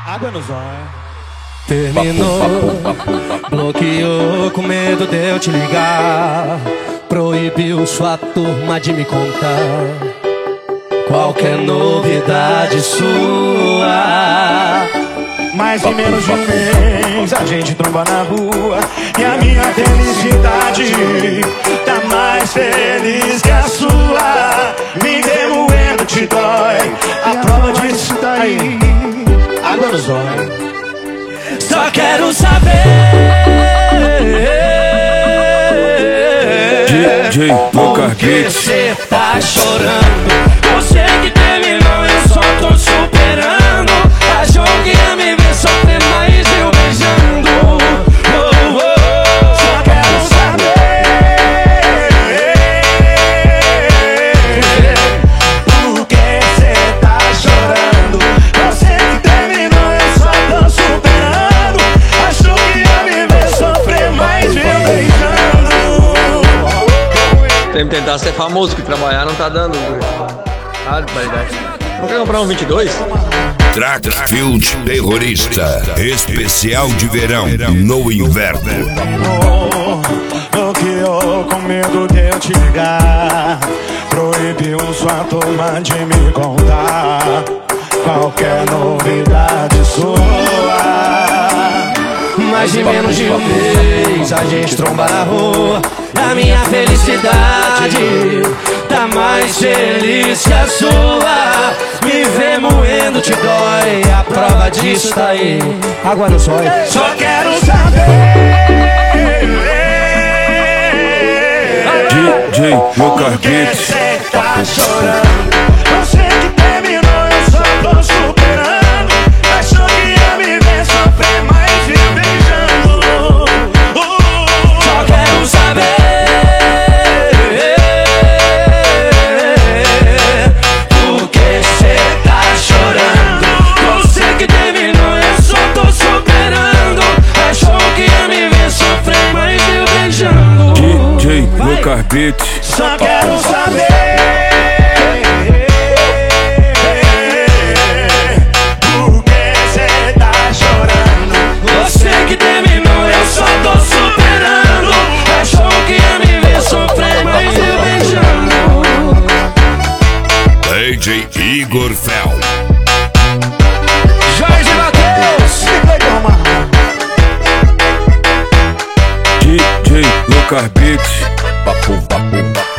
Água no zóio. Terminou, bloqueou com medo de eu te ligar. Proibiu sua turma de me contar qualquer novidade sua. Mas em menos de um mês a gente tromba na rua e a minha felicidade tá mais feliz que a sua. Me remoendo te dói, a prova disso tá aí. Água no zóio. Só quero saber DJ por que cê tá chorando. Você que terminou, eu só tô superando. Achou que ia me ver sofrer, mas eu beijando. Só quero saber por que cê tá chorando. Você que terminou, eu só tô superando. Achou que ia me ver sofrer, mas eu beijando. Tem que tentar ser famoso, que trabalhar não tá dando. Ah, verdade. Não quer comprar um 22? Trackfield Terrorista, especial de verão no inverno. Bloqueou com medo de eu te ligar. Proibiu sua turma de me contar qualquer novidade sua. Mais de menos de um mês a gente tromba na rua. A minha felicidade tá mais feliz que a sua. Me ver moendo te dói, a prova disso tá aí. Água no zóio. Só quero saber DJ Lucas por que Beats. cê tá chorando. Você que terminou, eu só tô superando. Achou que ia me ver sofrer, mas me beijando. Só quero saber por que cê tá chorando. Você que terminou, eu só tô superando. Achou que ia me ver sofrer, mas eu beijando. DJ Lucas Beats. Só quero saber por que cê tá chorando. Você que terminou, eu só tô superando. Achou que ia me ver sofrer, mas eu beijando. DJ Igor Fel. Jorge Matheus. DJ Lucas Beats. Papo, papo, papo.